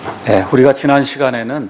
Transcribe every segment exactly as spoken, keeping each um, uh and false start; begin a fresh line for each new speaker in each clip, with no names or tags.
네, 우리가 지난 시간에는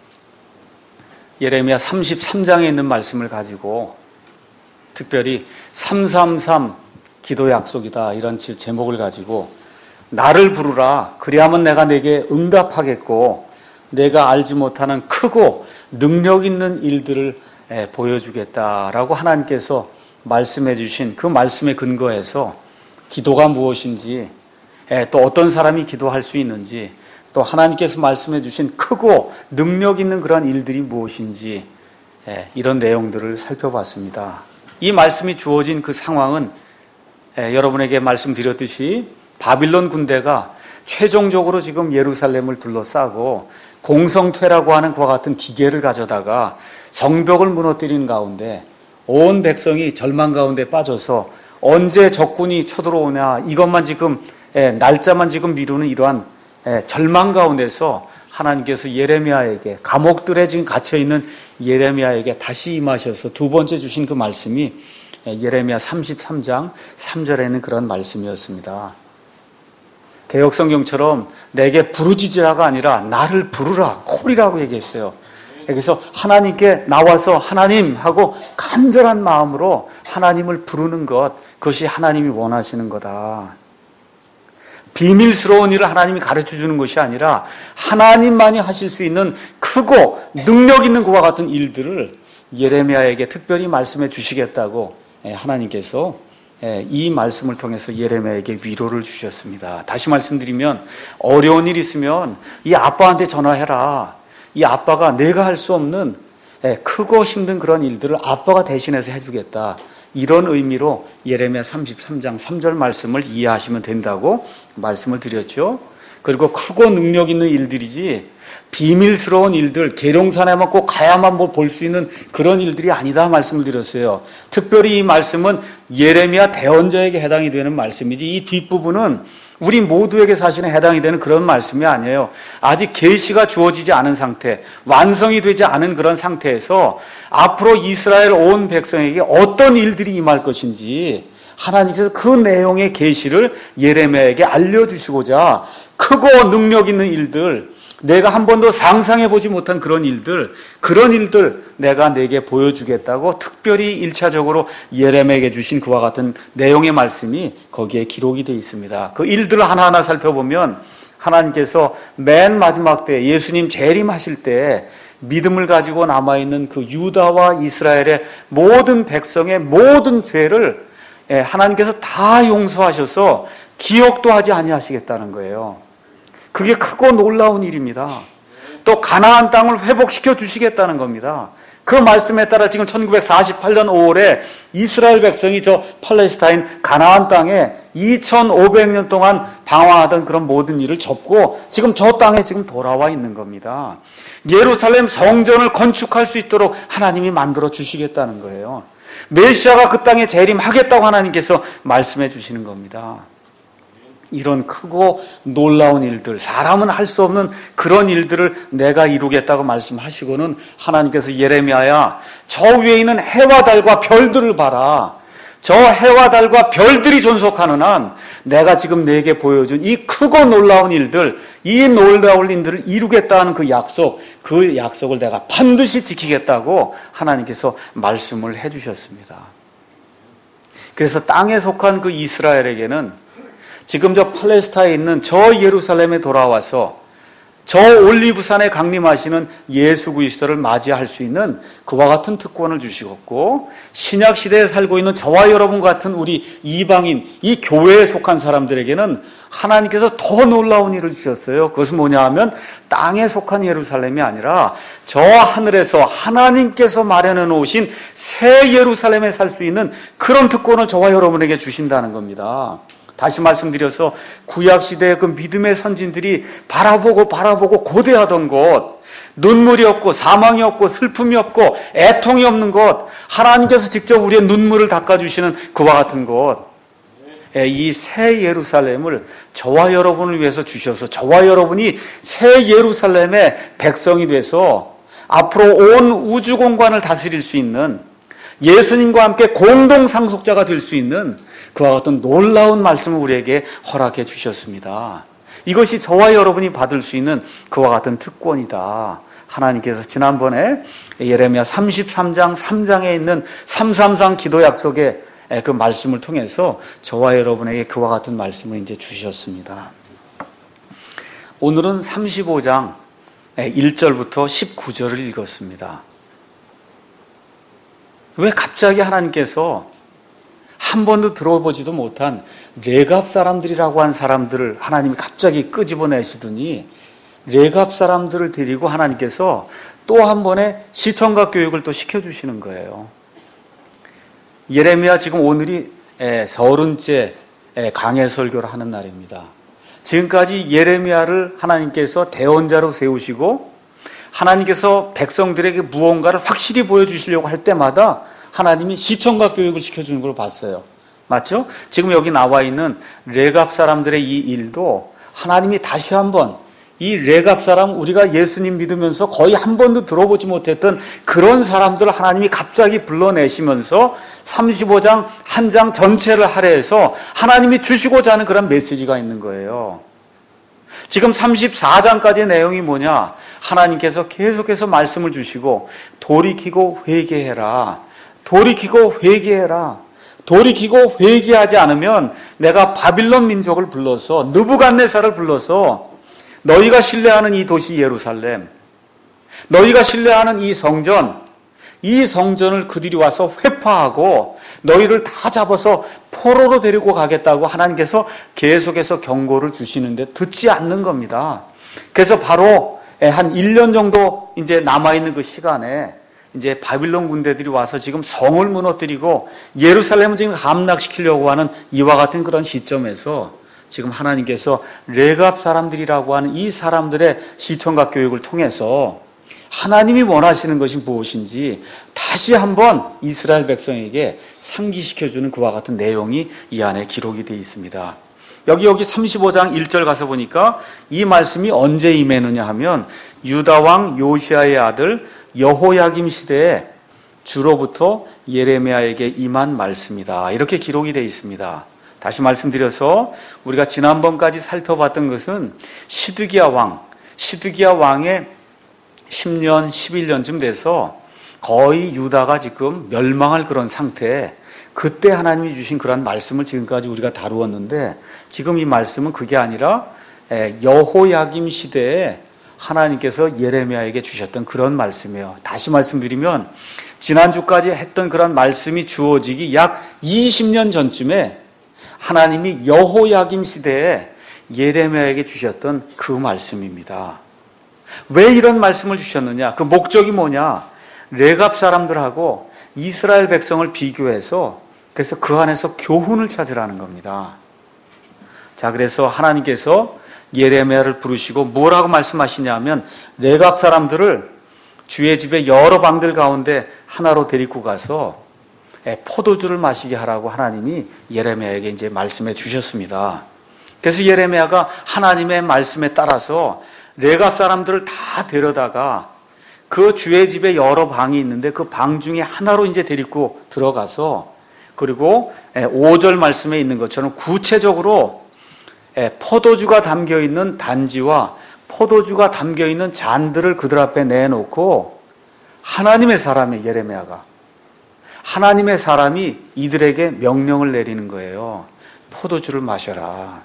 예레미야 삼십삼 장에 있는 말씀을 가지고 특별히 삼삼삼 기도 약속이다 이런 제목을 가지고 나를 부르라 그리하면 내가 내게 응답하겠고 내가 알지 못하는 크고 능력 있는 일들을 보여주겠다라고 하나님께서 말씀해 주신 그 말씀에 근거해서 기도가 무엇인지 또 어떤 사람이 기도할 수 있는지 또 하나님께서 말씀해 주신 크고 능력 있는 그런 일들이 무엇인지 이런 내용들을 살펴봤습니다. 이 말씀이 주어진 그 상황은 여러분에게 말씀드렸듯이 바빌론 군대가 최종적으로 지금 예루살렘을 둘러싸고 공성퇴라고 하는 그와 같은 기계를 가져다가 성벽을 무너뜨리는 가운데 온 백성이 절망 가운데 빠져서 언제 적군이 쳐들어오냐 이것만 지금 날짜만 지금 미루는 이러한 절망 가운데서 하나님께서 예레미야에게 감옥들에 지금 갇혀있는 예레미야에게 다시 임하셔서 두 번째 주신 그 말씀이 예레미야 삼십삼 장 삼 절에 있는 그런 말씀이었습니다. 개역성경처럼 내게 부르짖으라가 아니라 나를 부르라 콜이라고 얘기했어요. 그래서 하나님께 나와서 하나님 하고 간절한 마음으로 하나님을 부르는 것, 그것이 하나님이 원하시는 거다. 비밀스러운 일을 하나님이 가르쳐 주는 것이 아니라 하나님만이 하실 수 있는 크고 능력 있는 그와 같은 일들을 예레미야에게 특별히 말씀해 주시겠다고 하나님께서 이 말씀을 통해서 예레미야에게 위로를 주셨습니다. 다시 말씀드리면 어려운 일 있으면 이 아빠한테 전화해라. 이 아빠가 내가 할 수 없는 크고 힘든 그런 일들을 아빠가 대신해서 해주겠다. 이런 의미로 예레미야 삼십삼 장 삼 절 말씀을 이해하시면 된다고 말씀을 드렸죠. 그리고 크고 능력 있는 일들이지 비밀스러운 일들, 계룡산에만 꼭 가야만 볼 수 있는 그런 일들이 아니다 말씀을 드렸어요. 특별히 이 말씀은 예레미야 대언자에게 해당이 되는 말씀이지 이 뒷부분은 우리 모두에게 사실은 해당이 되는 그런 말씀이 아니에요. 아직 계시가 주어지지 않은 상태, 완성이 되지 않은 그런 상태에서 앞으로 이스라엘 온 백성에게 어떤 일들이 임할 것인지 하나님께서 그 내용의 계시를 예레미야에게 알려주시고자 크고 능력 있는 일들, 내가 한 번도 상상해보지 못한 그런 일들, 그런 일들 내가 내게 보여주겠다고 특별히 일차적으로 예레미야에게 주신 그와 같은 내용의 말씀이 거기에 기록이 되어 있습니다. 그 일들을 하나하나 살펴보면 하나님께서 맨 마지막 때 예수님 재림하실 때 믿음을 가지고 남아있는 그 유다와 이스라엘의 모든 백성의 모든 죄를 하나님께서 다 용서하셔서 기억도 하지 아니하시겠다는 거예요. 그게 크고 놀라운 일입니다. 또 가나안 땅을 회복시켜 주시겠다는 겁니다. 그 말씀에 따라 지금 천구백사십팔 년 오월에 이스라엘 백성이 저 팔레스타인 가나안 땅에 이천오백 년 동안 방황하던 그런 모든 일을 접고 지금 저 땅에 지금 돌아와 있는 겁니다. 예루살렘 성전을 건축할 수 있도록 하나님이 만들어 주시겠다는 거예요. 메시아가 그 땅에 재림하겠다고 하나님께서 말씀해 주시는 겁니다. 이런 크고 놀라운 일들, 사람은 할 수 없는 그런 일들을 내가 이루겠다고 말씀하시고는 하나님께서 예레미야야, 저 위에 있는 해와 달과 별들을 봐라. 저 해와 달과 별들이 존속하는 한 내가 지금 내게 보여준 이 크고 놀라운 일들, 이 놀라운 일들을 이루겠다는 그 약속, 그 약속을 내가 반드시 지키겠다고 하나님께서 말씀을 해주셨습니다. 그래서 땅에 속한 그 이스라엘에게는 지금 저 팔레스타인에 있는 저 예루살렘에 돌아와서 저 올리브산에 강림하시는 예수 그리스도를 맞이할 수 있는 그와 같은 특권을 주시고 신약 시대에 살고 있는 저와 여러분 같은 우리 이방인, 이 교회에 속한 사람들에게는 하나님께서 더 놀라운 일을 주셨어요. 그것은 뭐냐 하면 땅에 속한 예루살렘이 아니라 저 하늘에서 하나님께서 마련해 놓으신 새 예루살렘에 살 수 있는 그런 특권을 저와 여러분에게 주신다는 겁니다. 다시 말씀드려서 구약시대의 그 믿음의 선진들이 바라보고 바라보고 고대하던 곳, 눈물이 없고 사망이 없고 슬픔이 없고 애통이 없는 곳, 하나님께서 직접 우리의 눈물을 닦아주시는 그와 같은 곳, 이 새 예루살렘을 저와 여러분을 위해서 주셔서 저와 여러분이 새 예루살렘의 백성이 돼서 앞으로 온 우주 공간을 다스릴 수 있는, 예수님과 함께 공동 상속자가 될 수 있는 그와 같은 놀라운 말씀을 우리에게 허락해 주셨습니다. 이것이 저와 여러분이 받을 수 있는 그와 같은 특권이다. 하나님께서 지난번에 예레미야 삼십삼 장 삼 장에 있는 삼삼삼 기도 약속의 그 말씀을 통해서 저와 여러분에게 그와 같은 말씀을 이제 주셨습니다. 오늘은 삼십오 장 일 절부터 십구 절을 읽었습니다. 왜 갑자기 하나님께서 한 번도 들어보지도 못한 레갑 사람들이라고 하는 사람들을 하나님이 갑자기 끄집어내시더니 레갑 사람들을 데리고 하나님께서 또 한 번의 시청각 교육을 또 시켜주시는 거예요. 예레미야 지금 오늘이 서른째 강해 설교를 하는 날입니다. 지금까지 예레미야를 하나님께서 대언자로 세우시고 하나님께서 백성들에게 무언가를 확실히 보여주시려고 할 때마다 하나님이 시청각 교육을 시켜주는 걸 봤어요. 맞죠? 지금 여기 나와 있는 레갑 사람들의 이 일도 하나님이 다시 한번 이 레갑 사람, 우리가 예수님 믿으면서 거의 한 번도 들어보지 못했던 그런 사람들을 하나님이 갑자기 불러내시면서 삼십오 장 한 장 전체를 할애해서 하나님이 주시고자 하는 그런 메시지가 있는 거예요. 지금 삼십사 장까지의 내용이 뭐냐? 하나님께서 계속해서 말씀을 주시고 돌이키고 회개해라. 돌이키고 회개해라. 돌이키고 회개하지 않으면 내가 바빌론 민족을 불러서 느부갓네살을 불러서 너희가 신뢰하는 이 도시 예루살렘, 너희가 신뢰하는 이 성전, 이 성전을 그들이 와서 회파하고 너희를 다 잡아서 포로로 데리고 가겠다고 하나님께서 계속해서 경고를 주시는데 듣지 않는 겁니다. 그래서 바로 한 일 년 정도 이제 남아있는 그 시간에 이제 바빌론 군대들이 와서 지금 성을 무너뜨리고 예루살렘을 지금 함락시키려고 하는 이와 같은 그런 시점에서 지금 하나님께서 레갑 사람들이라고 하는 이 사람들의 시청각 교육을 통해서 하나님이 원하시는 것이 무엇인지 다시 한번 이스라엘 백성에게 상기시켜주는 그와 같은 내용이 이 안에 기록이 되어 있습니다. 여기 여기 삼십오 장 일 절 가서 보니까 이 말씀이 언제 임했느냐 하면 유다 왕 요시아의 아들 여호야김 시대에 주로부터 예레미야에게 임한 말씀이다. 이렇게 기록이 되어 있습니다. 다시 말씀드려서 우리가 지난번까지 살펴봤던 것은 시드기야 왕, 시드기야 왕의 십 년, 십일 년쯤 돼서 거의 유다가 지금 멸망할 그런 상태에 그때 하나님이 주신 그런 말씀을 지금까지 우리가 다루었는데 지금 이 말씀은 그게 아니라 여호야김 시대에 하나님께서 예레미야에게 주셨던 그런 말씀이에요. 다시 말씀드리면 지난주까지 했던 그런 말씀이 주어지기 약 이십 년 전쯤에 하나님이 여호야김 시대에 예레미야에게 주셨던 그 말씀입니다. 왜 이런 말씀을 주셨느냐? 그 목적이 뭐냐? 레갑 사람들하고 이스라엘 백성을 비교해서 그래서 그 안에서 교훈을 찾으라는 겁니다. 자, 그래서 하나님께서 예레미야를 부르시고 뭐라고 말씀하시냐면 레갑 사람들을 주의 집에 여러 방들 가운데 하나로 데리고 가서 포도주를 마시게 하라고 하나님이 예레미야에게 이제 말씀해 주셨습니다. 그래서 예레미야가 하나님의 말씀에 따라서 레갑 사람들을 다 데려다가 그 주의 집에 여러 방이 있는데 그 방 중에 하나로 이제 데리고 들어가서 그리고 오 절 말씀에 있는 것처럼 구체적으로 포도주가 담겨 있는 단지와 포도주가 담겨 있는 잔들을 그들 앞에 내놓고 하나님의 사람의 예레미야가 하나님의 사람이 이들에게 명령을 내리는 거예요. 포도주를 마셔라.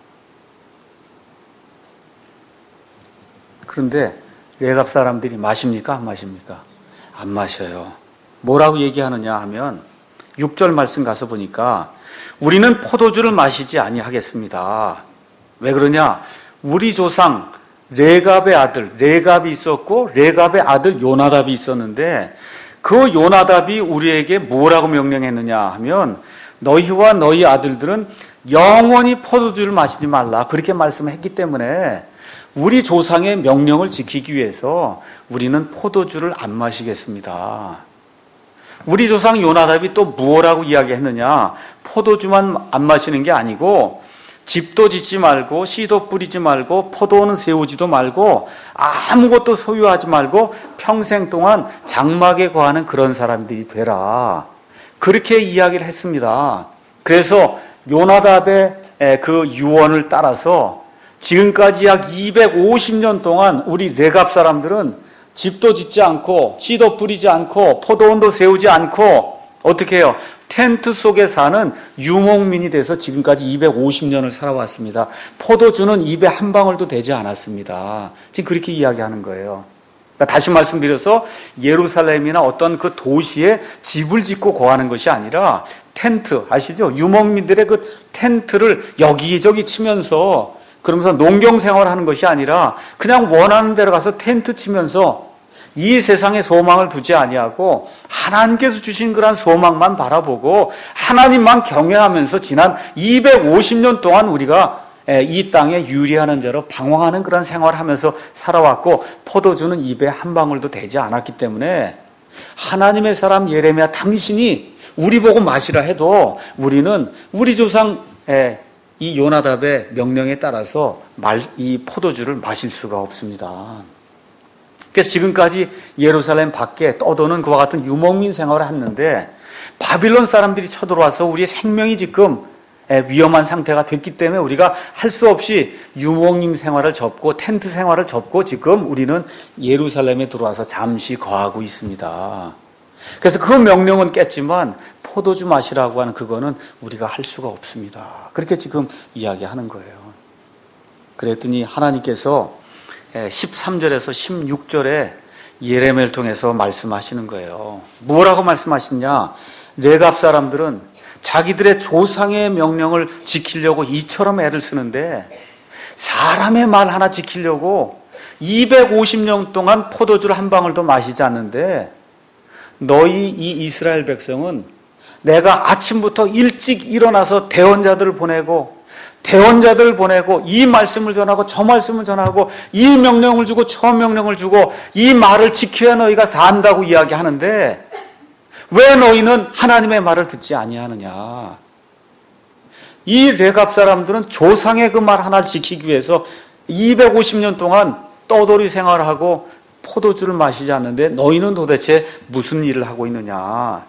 그런데 레갑 사람들이 마십니까? 안 마십니까? 안 마셔요. 뭐라고 얘기하느냐 하면 육 절 말씀 가서 보니까 우리는 포도주를 마시지 아니하겠습니다. 왜 그러냐? 우리 조상 레갑의 아들 레갑이 있었고 레갑의 아들 요나답이 있었는데 그 요나답이 우리에게 뭐라고 명령했느냐 하면 너희와 너희 아들들은 영원히 포도주를 마시지 말라. 그렇게 말씀을 했기 때문에 우리 조상의 명령을 지키기 위해서 우리는 포도주를 안 마시겠습니다. 우리 조상 요나답이 또 무엇라고 이야기했느냐? 포도주만 안 마시는 게 아니고 집도 짓지 말고 씨도 뿌리지 말고 포도는 세우지도 말고 아무것도 소유하지 말고 평생 동안 장막에 거하는 그런 사람들이 되라. 그렇게 이야기를 했습니다. 그래서 요나답의 그 유언을 따라서 지금까지 약 이백오십 년 동안 우리 레갑 사람들은 집도 짓지 않고 씨도 뿌리지 않고 포도원도 세우지 않고 어떻게 해요? 텐트 속에 사는 유목민이 돼서 지금까지 이백오십 년을 살아왔습니다. 포도주는 입에 한 방울도 되지 않았습니다. 지금 그렇게 이야기하는 거예요. 그러니까 다시 말씀드려서 예루살렘이나 어떤 그 도시에 집을 짓고 거하는 것이 아니라 텐트 아시죠? 유목민들의 그 텐트를 여기저기 치면서 그러면서 농경 생활하는 것이 아니라 그냥 원하는 데로 가서 텐트 치면서 이 세상에 소망을 두지 아니하고 하나님께서 주신 그런 소망만 바라보고 하나님만 경외하면서 지난 이백오십 년 동안 우리가 이 땅에 유리하는 자로 방황하는 그런 생활을 하면서 살아왔고 포도주는 입에 한 방울도 되지 않았기 때문에 하나님의 사람 예레미야 당신이 우리 보고 마시라 해도 우리는 우리 조상 이 요나답의 명령에 따라서 이 포도주를 마실 수가 없습니다. 그래서 지금까지 예루살렘 밖에 떠도는 그와 같은 유목민 생활을 했는데 바빌론 사람들이 쳐들어와서 우리의 생명이 지금 위험한 상태가 됐기 때문에 우리가 할 수 없이 유목민 생활을 접고 텐트 생활을 접고 지금 우리는 예루살렘에 들어와서 잠시 거하고 있습니다. 그래서 그 명령은 깼지만 포도주 마시라고 하는 그거는 우리가 할 수가 없습니다. 그렇게 지금 이야기하는 거예요. 그랬더니 하나님께서 십삼 절에서 십육 절에 예레미야를 통해서 말씀하시는 거예요. 뭐라고 말씀하시냐? 레갑 사람들은 자기들의 조상의 명령을 지키려고 이처럼 애를 쓰는데 사람의 말 하나 지키려고 이백오십 년 동안 포도주를 한 방울도 마시지 않는데 너희 이 이스라엘 백성은 내가 아침부터 일찍 일어나서 대언자들을 보내고 대언자들을 보내고 이 말씀을 전하고 저 말씀을 전하고 이 명령을 주고 저 명령을 주고 이 말을 지켜야 너희가 산다고 이야기하는데 왜 너희는 하나님의 말을 듣지 아니하느냐? 이 레갑 사람들은 조상의 그 말 하나를 지키기 위해서 이백오십 년 동안 떠돌이 생활을 하고 포도주를 마시지 않는데 너희는 도대체 무슨 일을 하고 있느냐?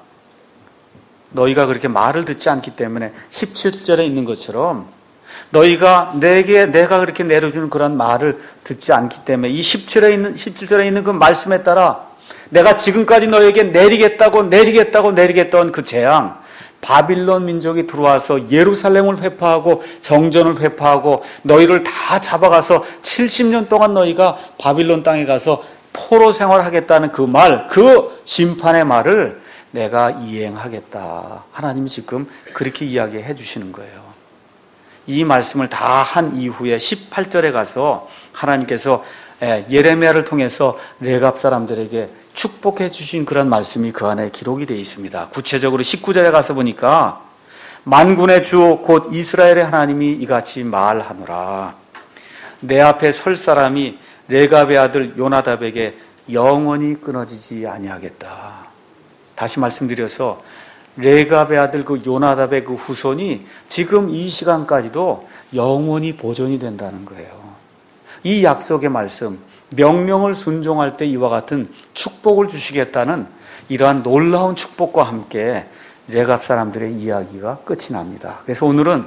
너희가 그렇게 말을 듣지 않기 때문에 십칠 절에 있는 것처럼 너희가 내게 내가 그렇게 내려주는 그런 말을 듣지 않기 때문에 이 십칠 절에 있는 십칠 절에 있는 그 말씀에 따라 내가 지금까지 너에게 내리겠다고 내리겠다고 내리겠던 그 재앙, 바빌론 민족이 들어와서 예루살렘을 회파하고 성전을 회파하고 너희를 다 잡아가서 칠십 년 동안 너희가 바빌론 땅에 가서 포로 생활하겠다는 그 말, 그 심판의 말을 내가 이행하겠다. 하나님이 지금 그렇게 이야기해 주시는 거예요. 이 말씀을 다 한 이후에 십팔 절에 가서 하나님께서 예레미야를 통해서 레갑 사람들에게 축복해 주신 그런 말씀이 그 안에 기록이 되어 있습니다. 구체적으로 십구 절에 가서 보니까 만군의 주 곧 이스라엘의 하나님이 이같이 말하노라. 내 앞에 설 사람이 레갑의 아들 요나답에게 영원히 끊어지지 아니하겠다. 다시 말씀드려서 레갑의 아들 그 요나답의 그 후손이 지금 이 시간까지도 영원히 보존이 된다는 거예요. 이 약속의 말씀, 명령을 순종할 때 이와 같은 축복을 주시겠다는 이러한 놀라운 축복과 함께 레갑 사람들의 이야기가 끝이 납니다. 그래서 오늘은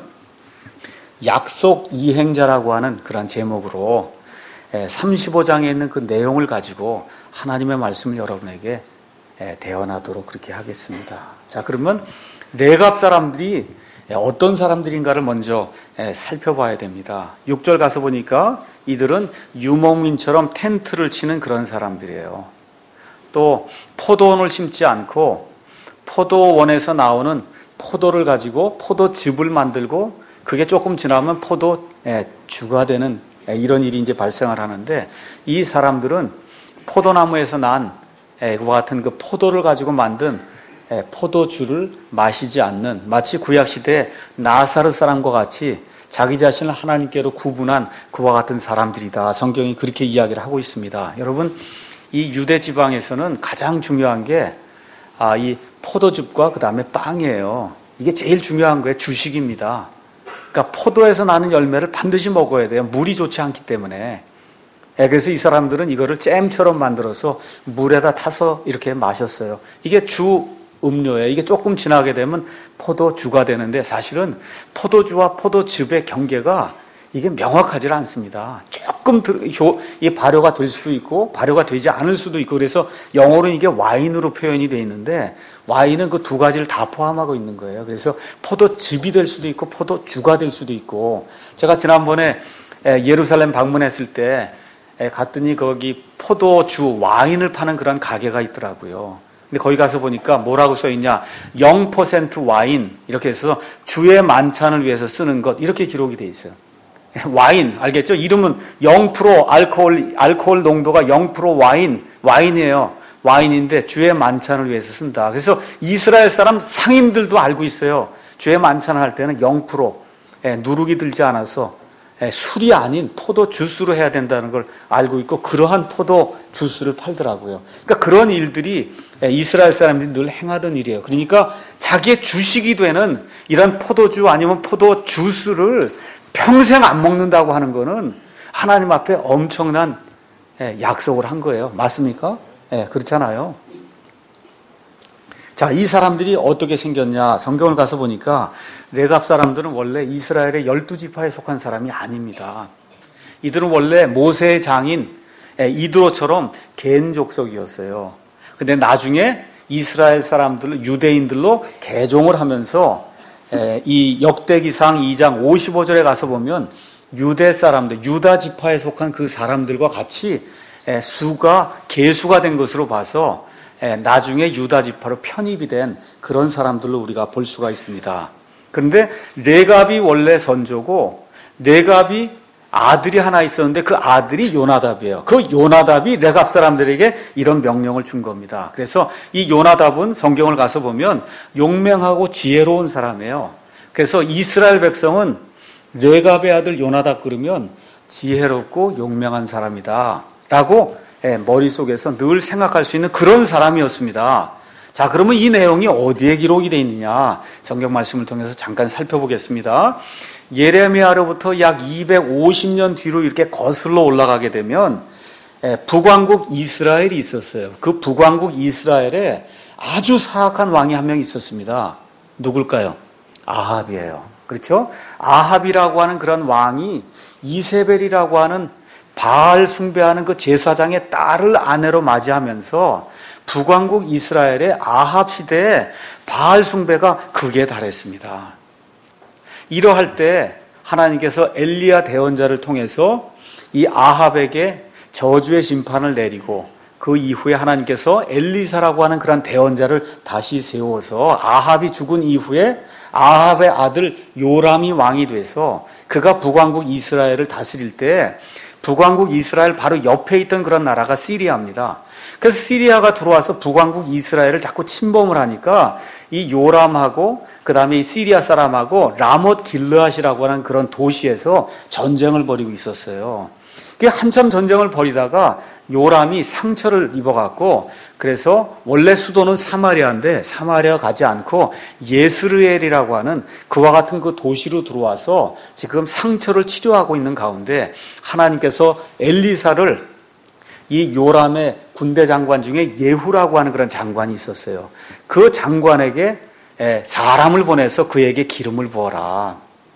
약속 이행자라고 하는 그런 제목으로 삼십오 장에 있는 그 내용을 가지고 하나님의 말씀을 여러분에게 대언하도록 그렇게 하겠습니다. 자, 그러면 레갑 사람들이 어떤 사람들인가를 먼저 살펴봐야 됩니다. 육 절 가서 보니까 이들은 유목민처럼 텐트를 치는 그런 사람들이에요. 또 포도원을 심지 않고 포도원에서 나오는 포도를 가지고 포도즙을 만들고 그게 조금 지나면 포도주가 되는 이런 일이 이제 발생을 하는데 이 사람들은 포도나무에서 난 그와 같은 그 포도를 가지고 만든 포도주를 마시지 않는 마치 구약시대 나사렛 사람과 같이 자기 자신을 하나님께로 구분한 그와 같은 사람들이다. 성경이 그렇게 이야기를 하고 있습니다. 여러분, 이 유대 지방에서는 가장 중요한 게 아, 이 포도즙과 그 다음에 빵이에요. 이게 제일 중요한 거예요. 주식입니다. 그러니까 포도에서 나는 열매를 반드시 먹어야 돼요. 물이 좋지 않기 때문에. 그래서 이 사람들은 이거를 잼처럼 만들어서 물에다 타서 이렇게 마셨어요. 이게 주 음료예요. 이게 조금 지나게 되면 포도주가 되는데 사실은 포도주와 포도즙의 경계가 이게 명확하지 않습니다. 조금 발효가 될 수도 있고 발효가 되지 않을 수도 있고, 그래서 영어로는 이게 와인으로 표현이 되어 있는데 와인은 그 두 가지를 다 포함하고 있는 거예요. 그래서 포도즙이 될 수도 있고 포도주가 될 수도 있고, 제가 지난번에 예루살렘 방문했을 때 갔더니 거기 포도주 와인을 파는 그런 가게가 있더라고요. 근데 거기 가서 보니까 뭐라고 써있냐, 영 퍼센트 와인 이렇게 해서 주의 만찬을 위해서 쓰는 것, 이렇게 기록이 돼 있어요. 와인 알겠죠? 이름은 영 퍼센트 알코올 알코올 농도가 영 퍼센트 와인 와인이에요. 와인인데 주의 만찬을 위해서 쓴다. 그래서 이스라엘 사람 상인들도 알고 있어요. 주의 만찬을 할 때는 영 퍼센트 누룩이 들지 않아서 술이 아닌 포도 주스로 해야 된다는 걸 알고 있고, 그러한 포도 주스를 팔더라고요. 그러니까 그런 일들이 이스라엘 사람들이 늘 행하던 일이에요. 그러니까 자기의 주식이 되는 이런 포도주 아니면 포도 주스를 평생 안 먹는다고 하는 거는 하나님 앞에 엄청난 약속을 한 거예요. 맞습니까? 예, 그렇잖아요. 자, 이 사람들이 어떻게 생겼냐? 성경을 가서 보니까 레갑 사람들은 원래 이스라엘의 열두 지파에 속한 사람이 아닙니다. 이들은 원래 모세의 장인 이드로처럼 겐 족속이었어요. 근데 나중에 이스라엘 사람들, 유대인들로 개종을 하면서 이 역대기상 이 장 오십오 절에 가서 보면 유대 사람들, 유다 지파에 속한 그 사람들과 같이 수가 계수가 된 것으로 봐서 나중에 유다 지파로 편입이 된 그런 사람들로 우리가 볼 수가 있습니다. 그런데 레갑이 원래 선조고, 레갑이 아들이 하나 있었는데 그 아들이 요나답이에요. 그 요나답이 레갑 사람들에게 이런 명령을 준 겁니다. 그래서 이 요나답은 성경을 가서 보면 용맹하고 지혜로운 사람이에요. 그래서 이스라엘 백성은 레갑의 아들 요나답 그러면 지혜롭고 용맹한 사람이다 라고 머릿속에서 늘 생각할 수 있는 그런 사람이었습니다. 자, 그러면 이 내용이 어디에 기록이 되어 있느냐? 성경 말씀을 통해서 잠깐 살펴보겠습니다. 예레미야로부터 약 이백오십 년 뒤로 이렇게 거슬러 올라가게 되면 북왕국 이스라엘이 있었어요. 그 북왕국 이스라엘에 아주 사악한 왕이 한 명 있었습니다. 누굴까요? 아합이에요. 그렇죠? 아합이라고 하는 그런 왕이 이세벨이라고 하는 바알 숭배하는 그 제사장의 딸을 아내로 맞이하면서 북왕국 이스라엘의 아합 시대에 바알 숭배가 극에 달했습니다. 이러할 때 하나님께서 엘리야 대언자를 통해서 이 아합에게 저주의 심판을 내리고, 그 이후에 하나님께서 엘리사라고 하는 그런 대언자를 다시 세워서 아합이 죽은 이후에 아합의 아들 요람이 왕이 돼서 그가 북왕국 이스라엘을 다스릴 때, 북왕국 이스라엘 바로 옆에 있던 그런 나라가 시리아입니다. 그래서 시리아가 들어와서 북왕국 이스라엘을 자꾸 침범을 하니까 이 요람하고 그 다음에 이 시리아 사람하고 라못 길르앗이라고 하는 그런 도시에서 전쟁을 벌이고 있었어요. 한참 전쟁을 벌이다가 요람이 상처를 입어갖고, 그래서 원래 수도는 사마리아인데 사마리아 가지 않고 예스르엘이라고 하는 그와 같은 그 도시로 들어와서 지금 상처를 치료하고 있는 가운데 하나님께서 엘리사를, 이 요람의 군대 장관 중에 예후라고 하는 그런 장관이 있었어요. 그 장관에게 사람을 보내서 그에게 기름을 부어라.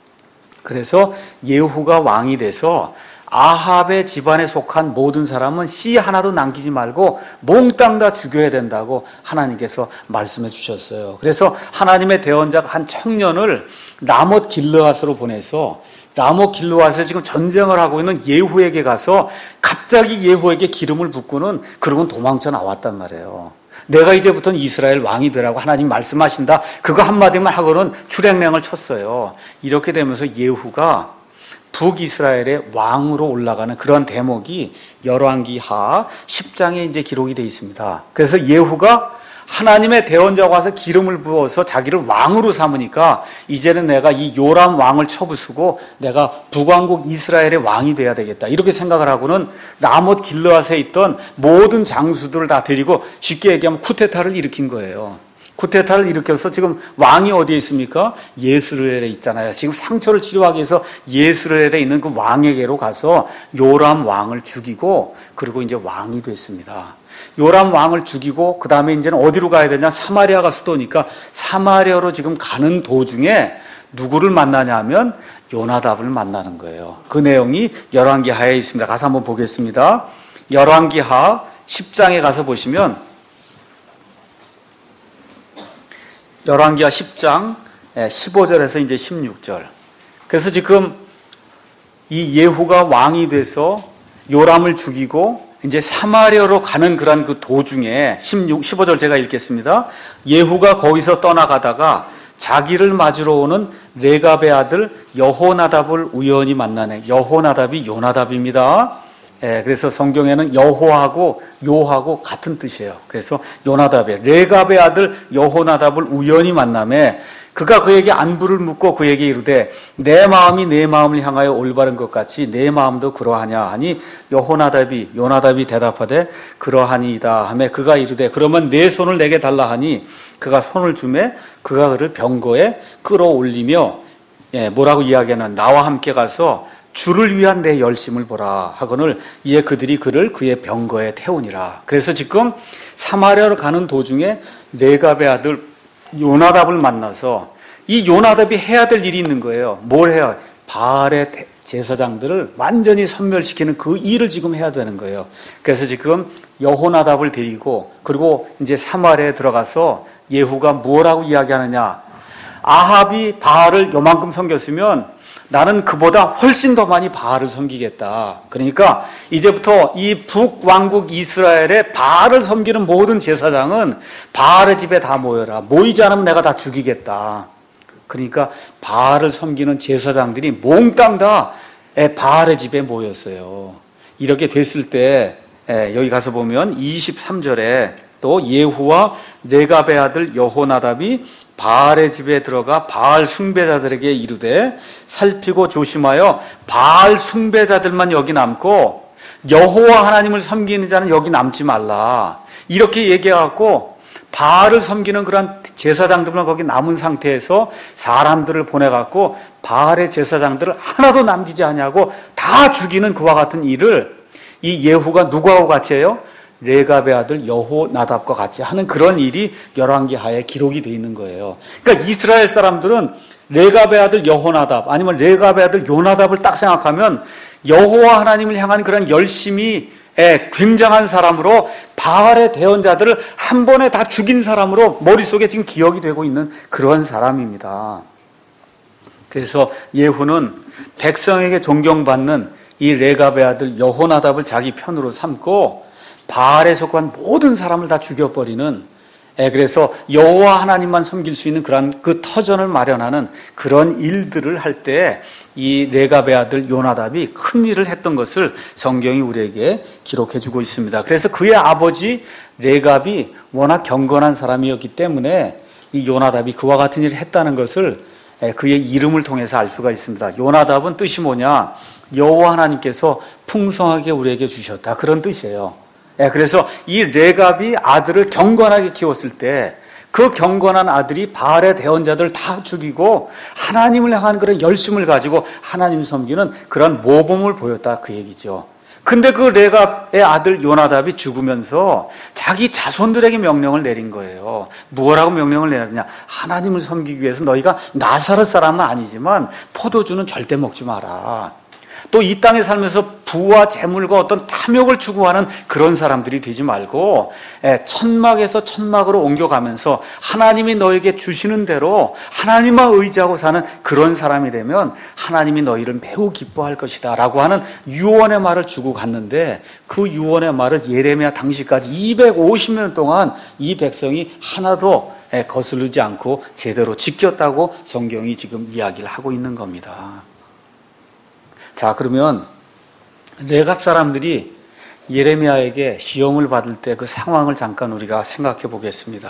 그래서 예후가 왕이 돼서 아합의 집안에 속한 모든 사람은 씨 하나도 남기지 말고 몽땅 다 죽여야 된다고 하나님께서 말씀해 주셨어요. 그래서 하나님의 대언자가 한 청년을 라못 길르앗으로 보내서 라못 길르앗에서 지금 전쟁을 하고 있는 예후에게 가서 갑자기 예후에게 기름을 붓고는 그러고는 도망쳐 나왔단 말이에요. 내가 이제부터는 이스라엘 왕이 되라고 하나님 말씀하신다. 그거 한마디만 하고는 출행령을 쳤어요. 이렇게 되면서 예후가 북이스라엘의 왕으로 올라가는 그런 대목이 열왕기하 십 장에 이제 기록이 되어 있습니다. 그래서 예후가 하나님의 대언자가 와서 기름을 부어서 자기를 왕으로 삼으니까 이제는 내가 이 요람 왕을 쳐부수고 내가 북왕국 이스라엘의 왕이 돼야 되겠다, 이렇게 생각을 하고는 라못 길르앗에 있던 모든 장수들을 다 데리고 쉽게 얘기하면 쿠데타를 일으킨 거예요. 쿠데타를 일으켜서 지금 왕이 어디에 있습니까? 예스르엘에 있잖아요. 지금 상처를 치료하기 위해서 예스르엘에 있는 그 왕에게로 가서 요람 왕을 죽이고, 그리고 이제 왕이 됐습니다. 요람 왕을 죽이고 그 다음에 이제는 어디로 가야 되냐? 사마리아가 수도니까 사마리아로 지금 가는 도중에 누구를 만나냐 하면 요나답을 만나는 거예요. 그 내용이 열왕기하에 있습니다. 가서 한번 보겠습니다. 열왕기하 십 장에 가서 보시면 열왕기하 십 장 십오 절에서 이제 십육 절. 그래서 지금 이 예후가 왕이 돼서 요람을 죽이고 이제 사마리아로 가는 그런 그 도중에 십육, 십오 절 제가 읽겠습니다. 예후가 거기서 떠나가다가 자기를 맞으러 오는 레갑의 아들 여호나답을 우연히 만나네. 여호나답이 요나답입니다. 예, 그래서 성경에는 여호하고 요하고 같은 뜻이에요. 그래서 요나답의 레갑의 아들 여호나답을 우연히 만나매 그가 그에게 안부를 묻고 그에게 이르되 내 마음이 내 마음을 향하여 올바른 것 같이 내 마음도 그러하냐 하니 여호나답이 요나답이 대답하되 그러하니이다 하며 그가 이르되 그러면 내 손을 내게 달라 하니 그가 손을 주매 그가 그를 병거에 끌어올리며 예, 뭐라고 이야기하나 나와 함께 가서 주를 위한 내 열심을 보라 하거늘 이에 그들이 그를 그의 병거에 태우니라. 그래서 지금 사마리아로 가는 도중에 레갑의 아들 요나답을 만나서 이 요나답이 해야 될 일이 있는 거예요. 뭘 해요? 바알의 제사장들을 완전히 섬멸시키는 그 일을 지금 해야 되는 거예요. 그래서 지금 여호나답을 데리고 그리고 이제 사마리아에 들어가서 예후가 뭐라고 이야기하느냐? 아합이 바알을 요만큼 섬겼으면 나는 그보다 훨씬 더 많이 바알을 섬기겠다. 그러니까 이제부터 이 북왕국 이스라엘의 바알을 섬기는 모든 제사장은 바알의 집에 다 모여라. 모이지 않으면 내가 다 죽이겠다. 그러니까 바알을 섬기는 제사장들이 몽땅 다 바알의 집에 모였어요. 이렇게 됐을 때 여기 가서 보면 이십삼 절에 또 예후와 레갑의 아들 여호나답이 바알의 집에 들어가 바알 숭배자들에게 이르되 살피고 조심하여 바알 숭배자들만 여기 남고 여호와 하나님을 섬기는 자는 여기 남지 말라. 이렇게 얘기해갖고 바알을 섬기는 그런 제사장들만 거기 남은 상태에서 사람들을 보내갖고 바알의 제사장들을 하나도 남기지 않냐고 다 죽이는 그와 같은 일을 이 예후가 누구하고 같이 해요? 레갑의 아들 여호나답과 같이 하는 그런 일이 열왕기하에 기록이 되어 있는 거예요. 그러니까 이스라엘 사람들은 레갑의 아들 여호나답 아니면 레갑의 아들 요나답을 딱 생각하면 여호와 하나님을 향한 그런 열심이 굉장한 사람으로 바알의 대언자들을 한 번에 다 죽인 사람으로 머릿속에 지금 기억이 되고 있는 그런 사람입니다. 그래서 예후는 백성에게 존경받는 이 레갑의 아들 여호나답을 자기 편으로 삼고 바알에 속한 모든 사람을 다 죽여버리는 그래서 여호와 하나님만 섬길 수 있는 그런 그 터전을 마련하는 그런 일들을 할 때 이 레갑의 아들 요나답이 큰 일을 했던 것을 성경이 우리에게 기록해주고 있습니다. 그래서 그의 아버지 레갑이 워낙 경건한 사람이었기 때문에 이 요나답이 그와 같은 일을 했다는 것을 그의 이름을 통해서 알 수가 있습니다. 요나답은 뜻이 뭐냐? 여호와 하나님께서 풍성하게 우리에게 주셨다. 그런 뜻이에요. 그래서 이 레갑이 아들을 경건하게 키웠을 때 그 경건한 아들이 바알의 대언자들을 다 죽이고 하나님을 향한 그런 열심을 가지고 하나님 섬기는 그런 모범을 보였다 그 얘기죠. 근데 그 레갑의 아들 요나답이 죽으면서 자기 자손들에게 명령을 내린 거예요. 무엇라고 명령을 내렸냐? 하나님을 섬기기 위해서 너희가 나사렛 사람은 아니지만 포도주는 절대 먹지 마라. 또 이 땅에 살면서 부와 재물과 어떤 탐욕을 추구하는 그런 사람들이 되지 말고 천막에서 천막으로 옮겨가면서 하나님이 너에게 주시는 대로 하나님만 의지하고 사는 그런 사람이 되면 하나님이 너희를 매우 기뻐할 것이다 라고 하는 유언의 말을 주고 갔는데 그 유언의 말을 예레미야 당시까지 이백오십 년 동안 이 백성이 하나도 거스르지 않고 제대로 지켰다고 성경이 지금 이야기를 하고 있는 겁니다. 자, 그러면 레갑 사람들이 예레미야에게 시험을 받을 때 그 상황을 잠깐 우리가 생각해 보겠습니다.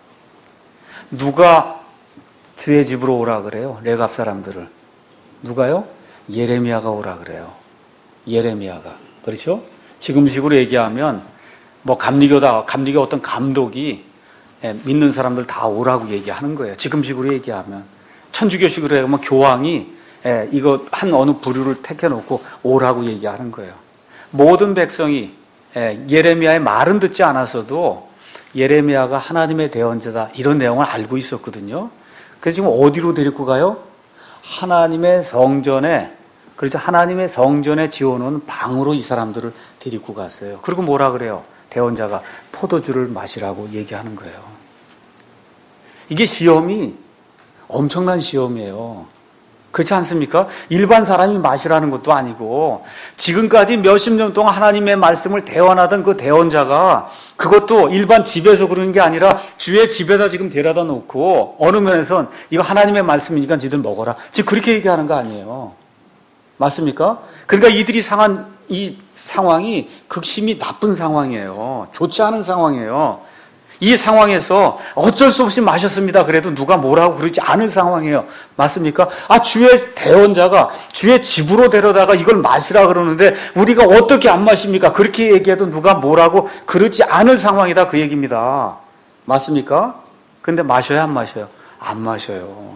누가 주의 집으로 오라 그래요? 레갑 사람들을. 누가요? 예레미야가 오라 그래요. 예레미야가. 그렇죠? 지금식으로 얘기하면 뭐 감리교다, 감리교 어떤 감독이 믿는 사람들 다 오라고 얘기하는 거예요. 지금식으로 얘기하면. 천주교식으로 얘기하면 교황이 예, 이거 한 어느 부류를 택해놓고 오라고 얘기하는 거예요. 모든 백성이 예, 예레미야의 말은 듣지 않았어도 예레미야가 하나님의 대언자다 이런 내용을 알고 있었거든요. 그래서 지금 어디로 데리고 가요? 하나님의 성전에, 그렇죠. 하나님의 성전에 지어놓은 방으로 이 사람들을 데리고 갔어요. 그리고 뭐라 그래요? 대언자가 포도주를 마시라고 얘기하는 거예요. 이게 시험이 엄청난 시험이에요. 그렇지 않습니까? 일반 사람이 마시라는 것도 아니고 지금까지 몇십 년 동안 하나님의 말씀을 대언하던 그 대언자가 그것도 일반 집에서 그러는 게 아니라 주의 집에다 지금 데려다 놓고 어느 면에선 이거 하나님의 말씀이니까 니들 먹어라. 지금 그렇게 얘기하는 거 아니에요. 맞습니까? 그러니까 이들이 상한 이 상황이 극심히 나쁜 상황이에요. 좋지 않은 상황이에요. 이 상황에서 어쩔 수 없이 마셨습니다. 그래도 누가 뭐라고 그러지 않을 상황이에요. 맞습니까? 아, 주의 대언자가 주의 집으로 데려다가 이걸 마시라 그러는데 우리가 어떻게 안 마십니까? 그렇게 얘기해도 누가 뭐라고 그러지 않을 상황이다. 그 얘기입니다. 맞습니까? 근데 마셔요, 안 마셔요? 안 마셔요.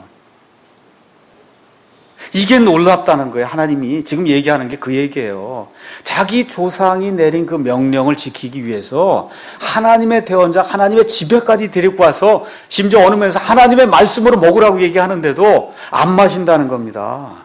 이게 놀랍다는 거예요. 하나님이 지금 얘기하는 게 그 얘기예요. 자기 조상이 내린 그 명령을 지키기 위해서 하나님의 대언자, 하나님의 집에까지 데리고 와서 심지어 어느 면에서 하나님의 말씀으로 먹으라고 얘기하는데도 안 마신다는 겁니다.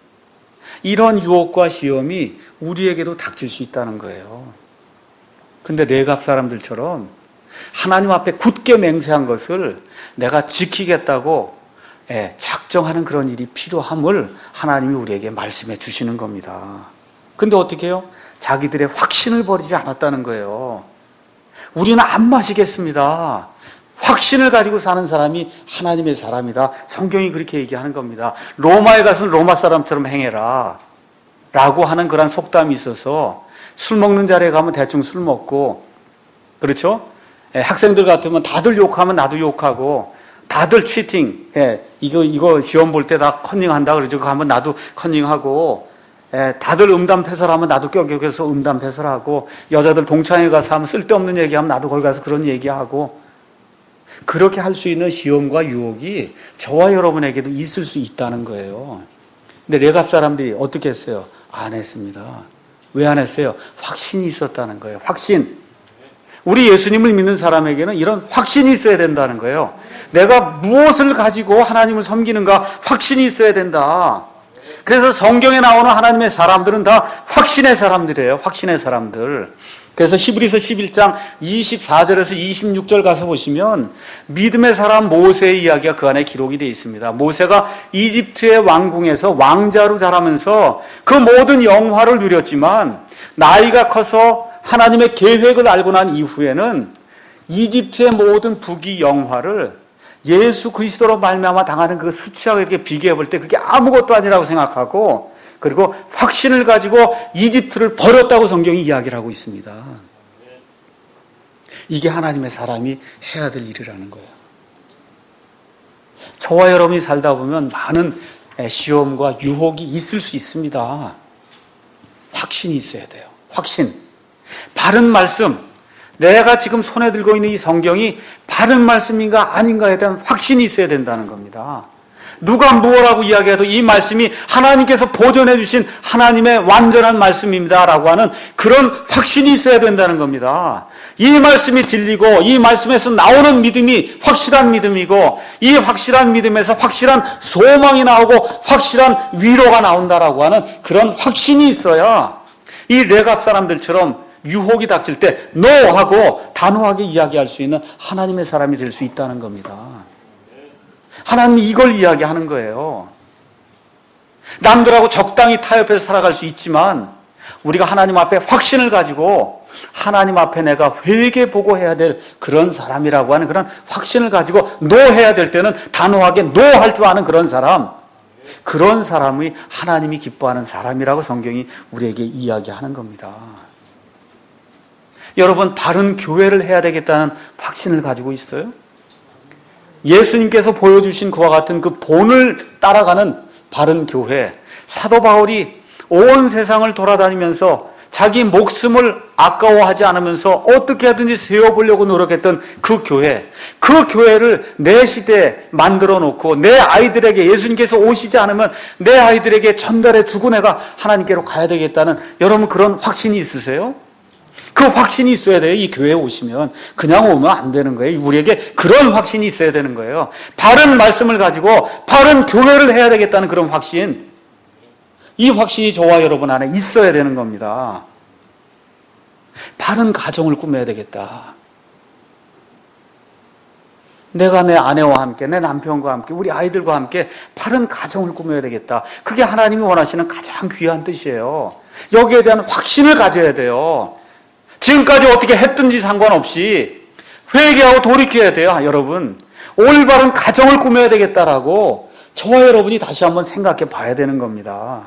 이런 유혹과 시험이 우리에게도 닥칠 수 있다는 거예요. 근데 레갑 사람들처럼 하나님 앞에 굳게 맹세한 것을 내가 지키겠다고 예, 작정하는 그런 일이 필요함을 하나님이 우리에게 말씀해 주시는 겁니다. 근데 어떻게 해요? 자기들의 확신을 버리지 않았다는 거예요. 우리는 안 마시겠습니다. 확신을 가지고 사는 사람이 하나님의 사람이다. 성경이 그렇게 얘기하는 겁니다. 로마에 가서는 로마 사람처럼 행해라 라고 하는 그런 속담이 있어서 술 먹는 자리에 가면 대충 술 먹고, 그렇죠? 예, 학생들 같으면 다들 욕하면 나도 욕하고, 다들 치팅, 예, 이거, 이거 시험 볼 때 다 컨닝한다 그러죠. 그거 하면 나도 컨닝하고, 예, 다들 음담 패설하면 나도 껴겨서 음담 패설하고, 여자들 동창회 가서 하면 쓸데없는 얘기하면 나도 거기 가서 그런 얘기하고, 그렇게 할 수 있는 시험과 유혹이 저와 여러분에게도 있을 수 있다는 거예요. 근데 레갑 사람들이 어떻게 했어요? 안 했습니다. 왜 안 했어요? 확신이 있었다는 거예요. 확신. 우리 예수님을 믿는 사람에게는 이런 확신이 있어야 된다는 거예요. 내가 무엇을 가지고 하나님을 섬기는가 확신이 있어야 된다. 그래서 성경에 나오는 하나님의 사람들은 다 확신의 사람들이에요. 확신의 사람들. 그래서 히브리서 십일 장 이십사 절에서 이십육 절 가서 보시면 믿음의 사람 모세의 이야기가 그 안에 기록이 되어 있습니다. 모세가 이집트의 왕궁에서 왕자로 자라면서 그 모든 영화를 누렸지만 나이가 커서 하나님의 계획을 알고 난 이후에는 이집트의 모든 부귀 영화를 예수 그리스도로 말미암아 당하는 그 수치하고 이렇게 비교해 볼 때 그게 아무것도 아니라고 생각하고, 그리고 확신을 가지고 이집트를 버렸다고 성경이 이야기를 하고 있습니다. 이게 하나님의 사람이 해야 될 일이라는 거예요. 저와 여러분이 살다 보면 많은 시험과 유혹이 있을 수 있습니다. 확신이 있어야 돼요. 확신. 바른 말씀, 내가 지금 손에 들고 있는 이 성경이 바른 말씀인가 아닌가에 대한 확신이 있어야 된다는 겁니다. 누가 무엇라고 이야기해도 이 말씀이 하나님께서 보존해 주신 하나님의 완전한 말씀입니다 라고 하는 그런 확신이 있어야 된다는 겁니다. 이 말씀이 진리고 이 말씀에서 나오는 믿음이 확실한 믿음이고 이 확실한 믿음에서 확실한 소망이 나오고 확실한 위로가 나온다라고 하는 그런 확신이 있어야 이 레갑 사람들처럼 유혹이 닥칠 때 NO 하고 단호하게 이야기할 수 있는 하나님의 사람이 될 수 있다는 겁니다. 하나님이 이걸 이야기하는 거예요. 남들하고 적당히 타협해서 살아갈 수 있지만 우리가 하나님 앞에 확신을 가지고 하나님 앞에 내가 회개보고 해야 될 그런 사람이라고 하는 그런 확신을 가지고 NO 해야 될 때는 단호하게 NO 할 줄 아는 그런 사람, 그런 사람이 하나님이 기뻐하는 사람이라고 성경이 우리에게 이야기하는 겁니다. 여러분, 바른 교회를 해야 되겠다는 확신을 가지고 있어요? 예수님께서 보여주신 그와 같은 그 본을 따라가는 바른 교회, 사도 바울이 온 세상을 돌아다니면서 자기 목숨을 아까워하지 않으면서 어떻게 하든지 세워보려고 노력했던 그 교회, 그 교회를 내 시대에 만들어 놓고 내 아이들에게, 예수님께서 오시지 않으면 내 아이들에게 전달해 주고 내가 하나님께로 가야 되겠다는 여러분 그런 확신이 있으세요? 그 확신이 있어야 돼요. 이 교회에 오시면 그냥 오면 안 되는 거예요. 우리에게 그런 확신이 있어야 되는 거예요. 바른 말씀을 가지고 바른 교회를 해야 되겠다는 그런 확신, 이 확신이 저와 여러분 안에 있어야 되는 겁니다. 바른 가정을 꾸며야 되겠다. 내가 내 아내와 함께, 내 남편과 함께, 우리 아이들과 함께 바른 가정을 꾸며야 되겠다. 그게 하나님이 원하시는 가장 귀한 뜻이에요. 여기에 대한 확신을 가져야 돼요. 지금까지 어떻게 했든지 상관없이 회개하고 돌이켜야 돼요. 여러분, 올바른 가정을 꾸며야 되겠다라고 저와 여러분이 다시 한번 생각해 봐야 되는 겁니다.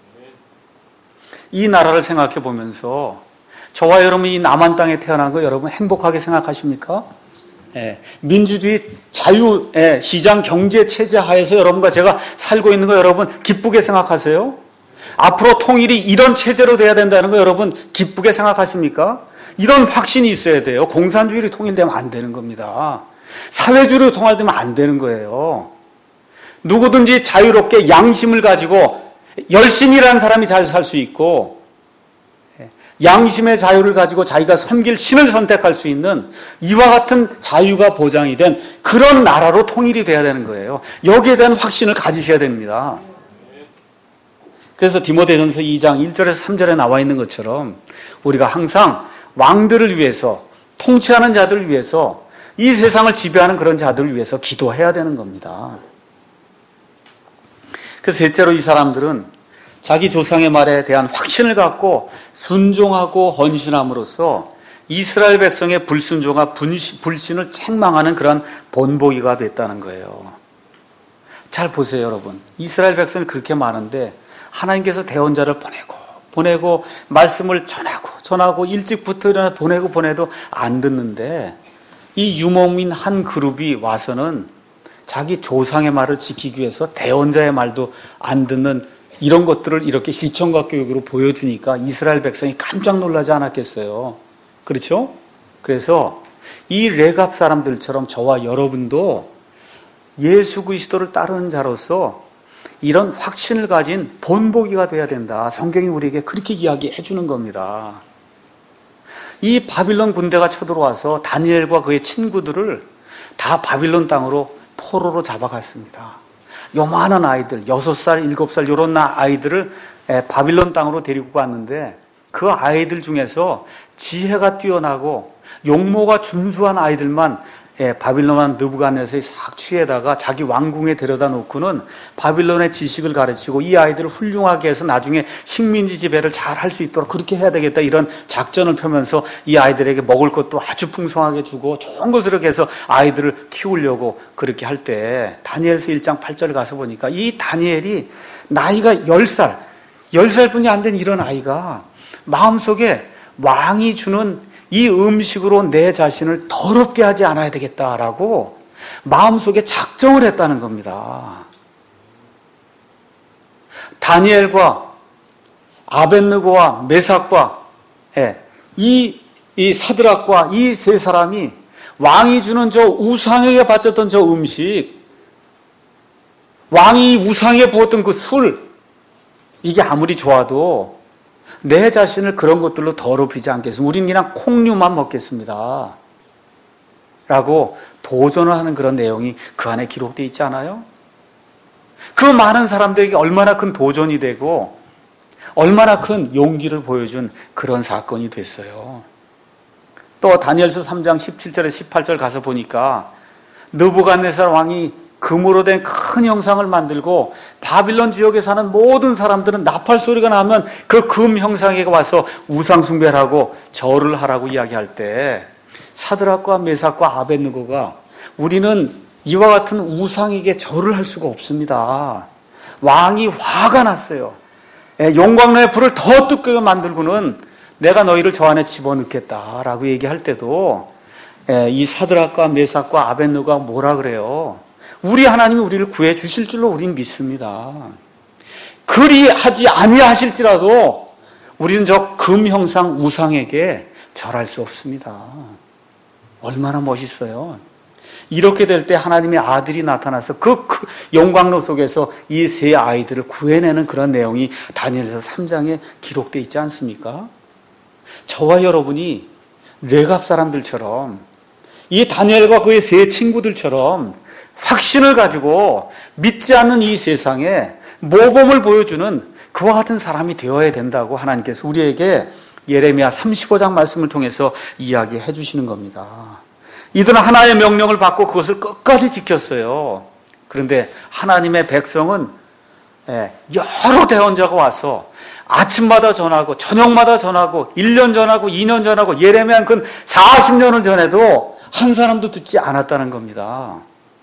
이 나라를 생각해 보면서 저와 여러분이 이 남한 땅에 태어난 거 여러분 행복하게 생각하십니까? 예, 민주주의 자유 예, 시장 경제 체제 하에서 여러분과 제가 살고 있는 거 여러분 기쁘게 생각하세요? 앞으로 통일이 이런 체제로 돼야 된다는 거 여러분 기쁘게 생각하십니까? 이런 확신이 있어야 돼요. 공산주의로 통일되면 안 되는 겁니다. 사회주의로 통일되면 안 되는 거예요. 누구든지 자유롭게 양심을 가지고 열심히 일하는 사람이 잘 살 수 있고, 양심의 자유를 가지고 자기가 섬길 신을 선택할 수 있는 이와 같은 자유가 보장이 된 그런 나라로 통일이 돼야 되는 거예요. 여기에 대한 확신을 가지셔야 됩니다. 그래서 디모데전서 이 장 일 절에서 삼 절에 나와 있는 것처럼 우리가 항상 왕들을 위해서, 통치하는 자들을 위해서, 이 세상을 지배하는 그런 자들을 위해서 기도해야 되는 겁니다. 그래서 셋째로 이 사람들은 자기 조상의 말에 대한 확신을 갖고 순종하고 헌신함으로써 이스라엘 백성의 불순종과 불신을 책망하는 그런 본보기가 됐다는 거예요. 잘 보세요, 여러분. 이스라엘 백성이 그렇게 많은데 하나님께서 대언자를 보내고 보내고 말씀을 전하고 전하고 일찍부터 일어나 보내고 보내도 안 듣는데, 이 유목민 한 그룹이 와서는 자기 조상의 말을 지키기 위해서 대언자의 말도 안 듣는 이런 것들을 이렇게 시청각 교육으로 보여주니까 이스라엘 백성이 깜짝 놀라지 않았겠어요? 그렇죠? 그래서 이 레갑 사람들처럼 저와 여러분도 예수 그리스도를 따르는 자로서 이런 확신을 가진 본보기가 돼야 된다. 성경이 우리에게 그렇게 이야기해 주는 겁니다. 이 바빌론 군대가 쳐들어와서 다니엘과 그의 친구들을 다 바빌론 땅으로 포로로 잡아갔습니다. 요만한 아이들, 여섯 살, 일곱 살 이런 아이들을 바빌론 땅으로 데리고 갔는데, 그 아이들 중에서 지혜가 뛰어나고 용모가 준수한 아이들만 바빌론한 느부갓네살이 싹 취해다가 자기 왕궁에 데려다 놓고는 바빌론의 지식을 가르치고 이 아이들을 훌륭하게 해서 나중에 식민지 지배를 잘 할 수 있도록 그렇게 해야 되겠다, 이런 작전을 펴면서 이 아이들에게 먹을 것도 아주 풍성하게 주고 좋은 것을 이렇게 해서 아이들을 키우려고 그렇게 할 때, 다니엘서 일 장 팔 절 가서 보니까 이 다니엘이 나이가 열 살, 열 살뿐이 안 된 이런 아이가 마음속에 왕이 주는 이 음식으로 내 자신을 더럽게 하지 않아야 되겠다라고 마음속에 작정을 했다는 겁니다. 다니엘과 아벳느고와 메삭과 이, 이 사드락과 이 세 사람이 왕이 주는 저 우상에게 바쳤던 저 음식, 왕이 우상에 부었던 그 술, 이게 아무리 좋아도 내 자신을 그런 것들로 더럽히지 않겠습니다. 우리는 그냥 콩류만 먹겠습니다. 라고 도전을 하는 그런 내용이 그 안에 기록되어 있지 않아요? 그 많은 사람들에게 얼마나 큰 도전이 되고 얼마나 큰 용기를 보여준 그런 사건이 됐어요. 또 다니엘서 삼 장 십칠 절에 십팔 절 가서 보니까 느부갓네살 왕이 금으로 된 큰 형상을 만들고 바빌론 지역에 사는 모든 사람들은 나팔 소리가 나면 그 금 형상에 와서 우상 숭배를 하고 절을 하라고 이야기할 때, 사드락과 메삭과 아벳느고가 우리는 이와 같은 우상에게 절을 할 수가 없습니다. 왕이 화가 났어요. 용광로의 불을 더 뜨겁게 만들고는 내가 너희를 저 안에 집어넣겠다라고 얘기할 때도 이 사드락과 메삭과 아벳느고가 뭐라 그래요? 우리 하나님이 우리를 구해 주실 줄로 우리는 믿습니다. 그리하지 아니하실지라도 우리는 저 금 형상 우상에게 절할 수 없습니다. 얼마나 멋있어요. 이렇게 될 때 하나님의 아들이 나타나서 그 영광로 속에서 이 세 아이들을 구해내는 그런 내용이 다니엘서 삼 장에 기록되어 있지 않습니까? 저와 여러분이 레갑 사람들처럼, 이 다니엘과 그의 세 친구들처럼 확신을 가지고 믿지 않는 이 세상에 모범을 보여주는 그와 같은 사람이 되어야 된다고 하나님께서 우리에게 예레미야 삼십오 장 말씀을 통해서 이야기해 주시는 겁니다. 이들은 하나의 명령을 받고 그것을 끝까지 지켰어요. 그런데 하나님의 백성은 여러 대언자가 와서 아침마다 전하고 저녁마다 전하고 일 년 전하고 이 년 전하고 예레미야는 그 사십 년을 전해도 한 사람도 듣지 않았다는 겁니다.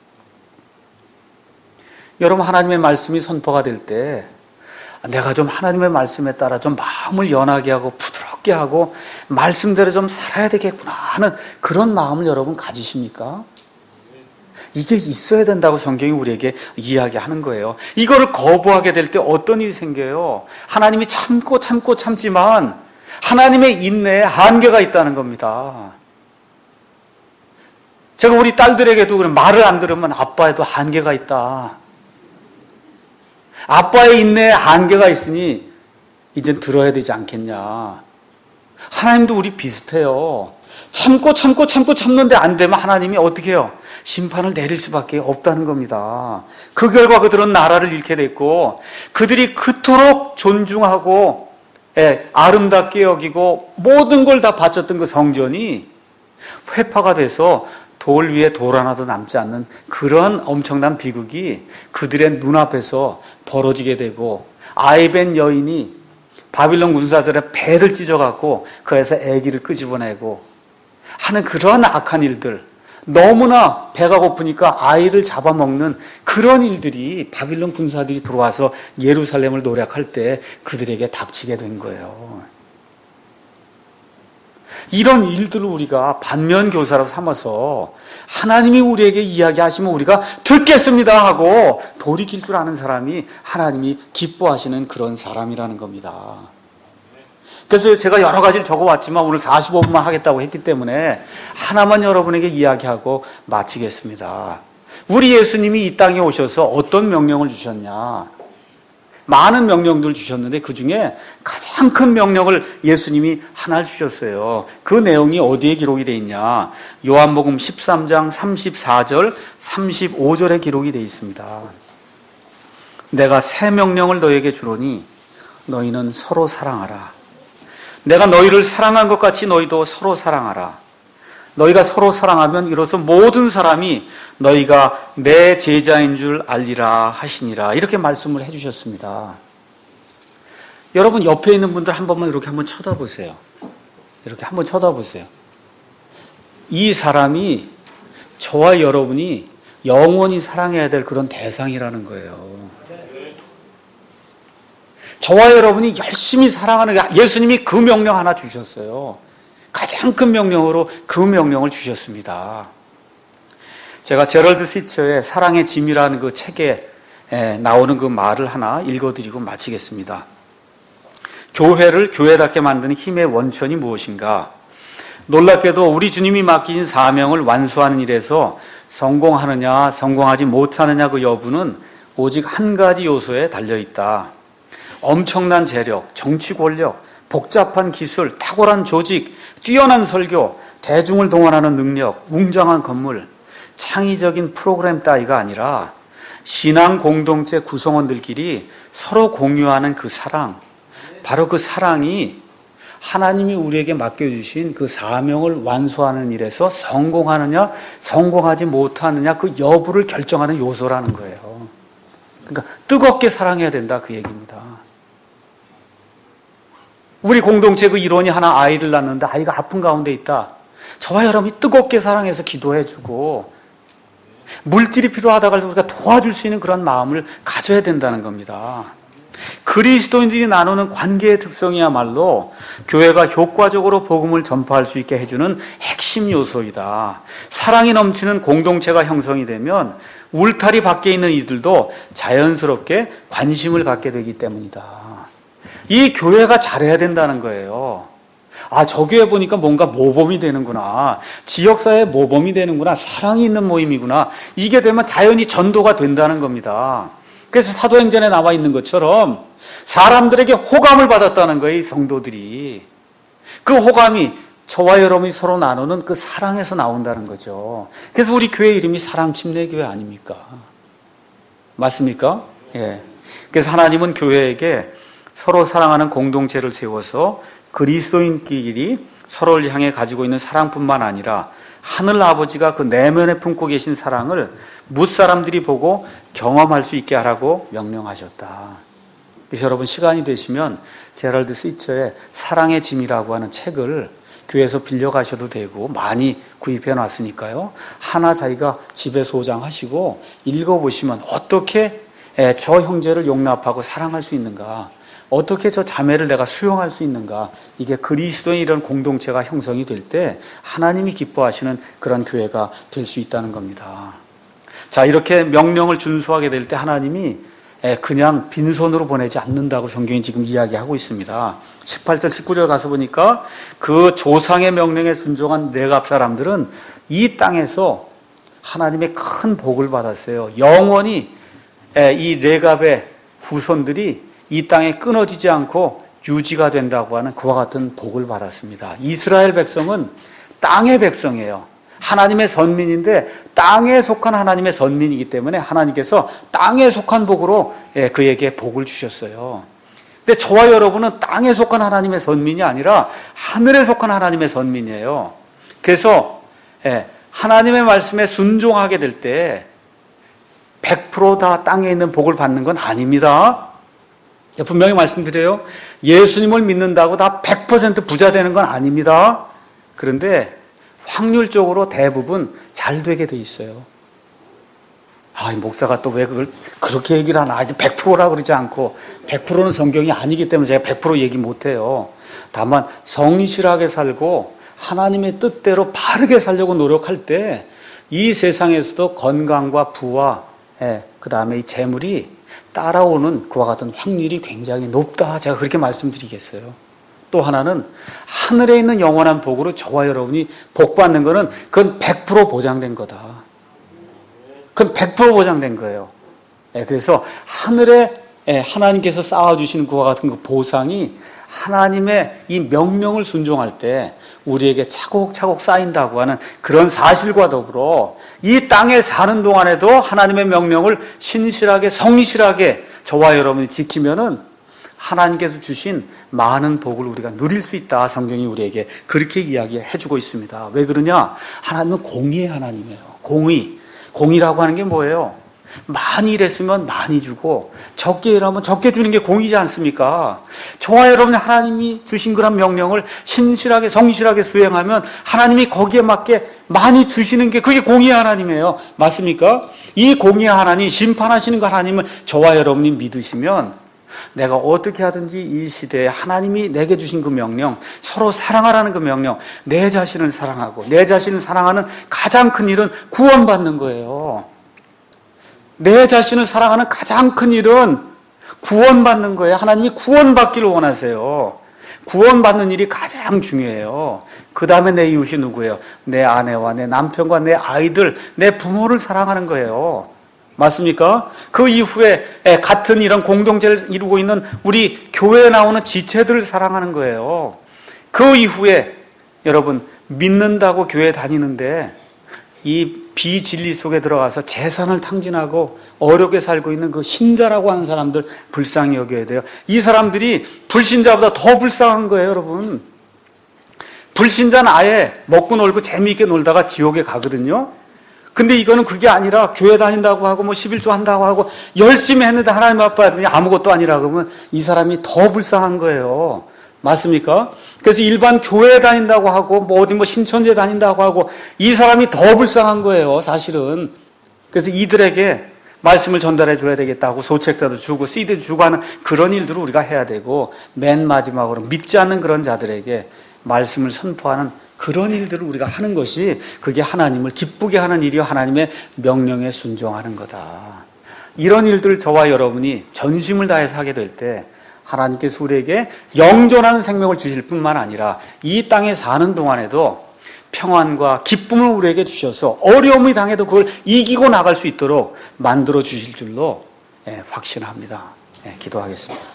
여러분, 하나님의 말씀이 선포가 될 때 내가 좀 하나님의 말씀에 따라 좀 마음을 연하게 하고 부드럽게 하고 말씀대로 좀 살아야 되겠구나 하는 그런 마음을 여러분 가지십니까? 이게 있어야 된다고 성경이 우리에게 이야기하는 거예요. 이거를 거부하게 될 때 어떤 일이 생겨요? 하나님이 참고 참고 참지만 하나님의 인내에 한계가 있다는 겁니다. 제가 우리 딸들에게도 말을 안 들으면 아빠에도 한계가 있다. 아빠의 인내에 한계가 있으니 이젠 들어야 되지 않겠냐. 하나님도 우리 비슷해요. 참고 참고 참고 참는데 안 되면 하나님이 어떻게 해요? 심판을 내릴 수밖에 없다는 겁니다. 그 결과 그들은 나라를 잃게 됐고, 그들이 그토록 존중하고 예, 아름답게 여기고 모든 걸 다 바쳤던 그 성전이 회파가 돼서 돌 위에 돌 하나도 남지 않는 그런 엄청난 비극이 그들의 눈앞에서 벌어지게 되고, 아이벤 여인이 바빌론 군사들의 배를 찢어갖고 그에서 아기를 끄집어내고 하는 그런 악한 일들, 너무나 배가 고프니까 아이를 잡아먹는 그런 일들이 바빌론 군사들이 들어와서 예루살렘을 노략할 때 그들에게 닥치게 된 거예요. 이런 일들을 우리가 반면교사로 삼아서 하나님이 우리에게 이야기하시면 우리가 듣겠습니다 하고 돌이킬 줄 아는 사람이 하나님이 기뻐하시는 그런 사람이라는 겁니다. 그래서 제가 여러 가지를 적어왔지만 오늘 사십오 분만 하겠다고 했기 때문에 하나만 여러분에게 이야기하고 마치겠습니다. 우리 예수님이 이 땅에 오셔서 어떤 명령을 주셨냐? 많은 명령들을 주셨는데 그 중에 가장 큰 명령을 예수님이 하나를 주셨어요. 그 내용이 어디에 기록이 되어 있냐? 요한복음 십삼 장 삼십사 절 삼십오 절에 기록이 되어 있습니다. 내가 새 명령을 너에게 주노니 너희는 서로 사랑하라. 내가 너희를 사랑한 것 같이 너희도 서로 사랑하라. 너희가 서로 사랑하면 이로써 모든 사람이 너희가 내 제자인 줄 알리라 하시니라. 이렇게 말씀을 해주셨습니다. 여러분, 옆에 있는 분들 한 번만 이렇게 한번 쳐다보세요. 이렇게 한번 쳐다보세요. 이 사람이 저와 여러분이 영원히 사랑해야 될 그런 대상이라는 거예요. 저와 여러분이 열심히 사랑하는, 예수님이 그 명령 하나 주셨어요. 가장 큰 명령으로 그 명령을 주셨습니다. 제가 제럴드 시처의 사랑의 짐이라는 그 책에 나오는 그 말을 하나 읽어드리고 마치겠습니다. 교회를 교회답게 만드는 힘의 원천이 무엇인가? 놀랍게도 우리 주님이 맡기신 사명을 완수하는 일에서 성공하느냐 성공하지 못하느냐 그 여부는 오직 한 가지 요소에 달려있다. 엄청난 재력, 정치 권력, 복잡한 기술, 탁월한 조직, 뛰어난 설교, 대중을 동원하는 능력, 웅장한 건물, 창의적인 프로그램 따위가 아니라 신앙 공동체 구성원들끼리 서로 공유하는 그 사랑, 바로 그 사랑이 하나님이 우리에게 맡겨주신 그 사명을 완수하는 일에서 성공하느냐 성공하지 못하느냐 그 여부를 결정하는 요소라는 거예요. 그러니까 뜨겁게 사랑해야 된다, 그 얘기입니다. 우리 공동체 그 일원이 하나 아이를 낳는데 아이가 아픈 가운데 있다. 저와 여러분이 뜨겁게 사랑해서 기도해주고 물질이 필요하다고 해서 우리가 도와줄 수 있는 그런 마음을 가져야 된다는 겁니다. 그리스도인들이 나누는 관계의 특성이야말로 교회가 효과적으로 복음을 전파할 수 있게 해주는 핵심 요소이다. 사랑이 넘치는 공동체가 형성이 되면 울타리 밖에 있는 이들도 자연스럽게 관심을 갖게 되기 때문이다. 이 교회가 잘해야 된다는 거예요. 아, 저 교회 보니까 뭔가 모범이 되는구나. 지역사회 모범이 되는구나. 사랑이 있는 모임이구나. 이게 되면 자연히 전도가 된다는 겁니다. 그래서 사도행전에 나와 있는 것처럼 사람들에게 호감을 받았다는 거예요, 이 성도들이. 그 호감이 저와 여러분이 서로 나누는 그 사랑에서 나온다는 거죠. 그래서 우리 교회 이름이 사랑침례교회 아닙니까? 맞습니까? 예. 그래서 하나님은 교회에게 서로 사랑하는 공동체를 세워서 그리스도인끼리 서로를 향해 가지고 있는 사랑뿐만 아니라 하늘 아버지가 그 내면에 품고 계신 사랑을 무사람들이 보고 경험할 수 있게 하라고 명령하셨다. 그래서 여러분 시간이 되시면 제럴드 스위처의 사랑의 짐이라고 하는 책을 교회에서 빌려가셔도 되고 많이 구입해 놨으니까요. 하나 자기가 집에 소장하시고 읽어보시면 어떻게 저 형제를 용납하고 사랑할 수 있는가, 어떻게 저 자매를 내가 수용할 수 있는가, 이게 그리스도의 이런 공동체가 형성이 될 때 하나님이 기뻐하시는 그런 교회가 될 수 있다는 겁니다. 자, 이렇게 명령을 준수하게 될 때 하나님이 그냥 빈손으로 보내지 않는다고 성경이 지금 이야기하고 있습니다. 십팔 절 십구 절 가서 보니까 그 조상의 명령에 순종한 레갑 사람들은 이 땅에서 하나님의 큰 복을 받았어요. 영원히 이 레갑의 후손들이 이 땅에 끊어지지 않고 유지가 된다고 하는 그와 같은 복을 받았습니다. 이스라엘 백성은 땅의 백성이에요. 하나님의 선민인데 땅에 속한 하나님의 선민이기 때문에 하나님께서 땅에 속한 복으로 그에게 복을 주셨어요. 근데 저와 여러분은 땅에 속한 하나님의 선민이 아니라 하늘에 속한 하나님의 선민이에요. 그래서 하나님의 말씀에 순종하게 될 때 백 퍼센트 다 땅에 있는 복을 받는 건 아닙니다. 분명히 말씀드려요. 예수님을 믿는다고 다 백 퍼센트 부자 되는 건 아닙니다. 그런데 확률적으로 대부분 잘 되게 돼 있어요. 아, 이 목사가 또 왜 그걸 그렇게 얘기를 하나? 이제 백 퍼센트라 그러지 않고, 백 퍼센트는 성경이 아니기 때문에 제가 백 퍼센트 얘기 못 해요. 다만 성실하게 살고 하나님의 뜻대로 바르게 살려고 노력할 때 이 세상에서도 건강과 부와 예, 그 다음에 이 재물이 따라오는 그와 같은 확률이 굉장히 높다. 제가 그렇게 말씀드리겠어요. 또 하나는 하늘에 있는 영원한 복으로 저와 여러분이 복 받는 거는 그건 백 퍼센트 보장된 거다. 그건 백 퍼센트 보장된 거예요. 예, 그래서 하늘에 예, 하나님께서 쌓아주시는 그와 같은 그 보상이 하나님의 이 명령을 순종할 때 우리에게 차곡차곡 쌓인다고 하는 그런 사실과 더불어 이 땅에 사는 동안에도 하나님의 명령을 신실하게 성실하게 저와 여러분이 지키면은 하나님께서 주신 많은 복을 우리가 누릴 수 있다. 성경이 우리에게 그렇게 이야기해 주고 있습니다. 왜 그러냐? 하나님은 공의의 하나님이에요. 공의. 공의라고 하는 게 뭐예요? 많이 일했으면 많이 주고 적게 일하면 적게 주는 게 공의지 않습니까? 저와 여러분이 하나님이 주신 그런 명령을 신실하게 성실하게 수행하면 하나님이 거기에 맞게 많이 주시는 게 그게 공의의 하나님이에요. 맞습니까? 이 공의의 하나님, 심판하시는 그 하나님을 저와 여러분이 믿으시면 내가 어떻게 하든지 이 시대에 하나님이 내게 주신 그 명령, 서로 사랑하라는 그 명령, 내 자신을 사랑하고 내 자신을 사랑하는 가장 큰 일은 구원받는 거예요. 내 자신을 사랑하는 가장 큰 일은 구원받는 거예요. 하나님이 구원받기를 원하세요. 구원받는 일이 가장 중요해요. 그 다음에 내 이웃이 누구예요? 내 아내와 내 남편과 내 아이들, 내 부모를 사랑하는 거예요. 맞습니까? 그 이후에 같은 이런 공동체를 이루고 있는 우리 교회에 나오는 지체들을 사랑하는 거예요. 그 이후에 여러분 믿는다고 교회 다니는데 이 비진리 속에 들어가서 재산을 탕진하고 어렵게 살고 있는 그 신자라고 하는 사람들 불쌍히 여겨야 돼요. 이 사람들이 불신자보다 더 불쌍한 거예요, 여러분. 불신자는 아예 먹고 놀고 재미있게 놀다가 지옥에 가거든요. 근데 이거는 그게 아니라 교회 다닌다고 하고 뭐 십일조 한다고 하고 열심히 했는데 하나님 아빠 하더니 아무것도 아니라 그러면 이 사람이 더 불쌍한 거예요. 맞습니까? 그래서 일반 교회 다닌다고 하고 뭐 어디 뭐 신천지에 다닌다고 하고 이 사람이 더 불쌍한 거예요, 사실은. 그래서 이들에게 말씀을 전달해 줘야 되겠다고 소책자도 주고 씨디도 주고 하는 그런 일들을 우리가 해야 되고, 맨 마지막으로 믿지 않는 그런 자들에게 말씀을 선포하는 그런 일들을 우리가 하는 것이 그게 하나님을 기쁘게 하는 일이요, 하나님의 명령에 순종하는 거다. 이런 일들을 저와 여러분이 전심을 다해서 하게 될 때 하나님께서 우리에게 영존하는 생명을 주실 뿐만 아니라 이 땅에 사는 동안에도 평안과 기쁨을 우리에게 주셔서 어려움이 당해도 그걸 이기고 나갈 수 있도록 만들어 주실 줄로 확신합니다. 기도하겠습니다.